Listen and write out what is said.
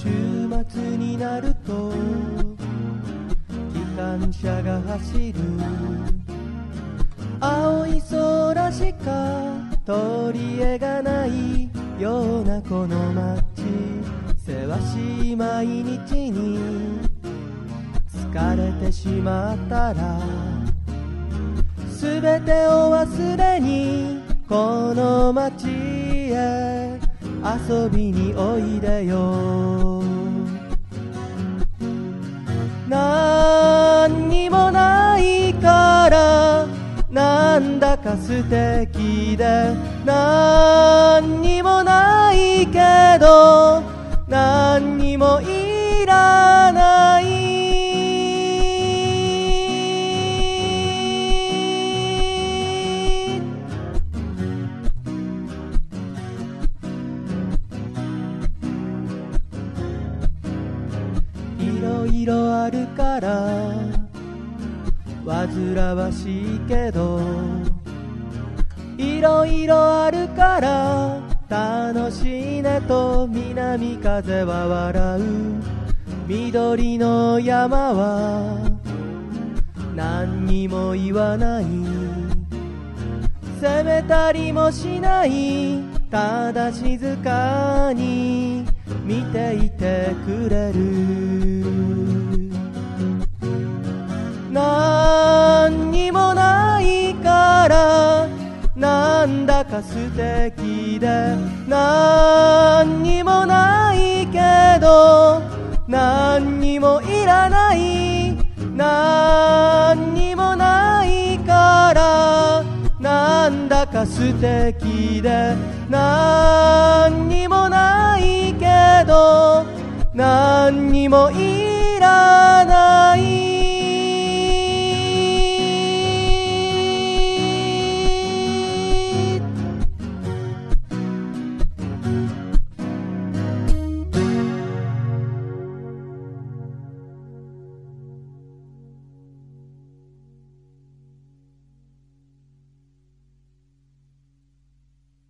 週末になると機関車が走る。青い空しか取り柄がないようなこの街、せわしい毎日に疲れてしまったら、すべてを忘れにこの街へ遊びにおいでよ。何にもないからなんだか素敵で、何にもないけど何にもいらない。いろいろあるから煩わしいけど、いろいろあるから楽しいねと南風は笑う。緑の山は何にも言わない、責めたりもしない、ただ静かに見ていてくれる。何にもないからなんだか素敵で、何にもないけど何にもいらない。何にもないからなんだか素敵で、何にもないけど何にもいらない。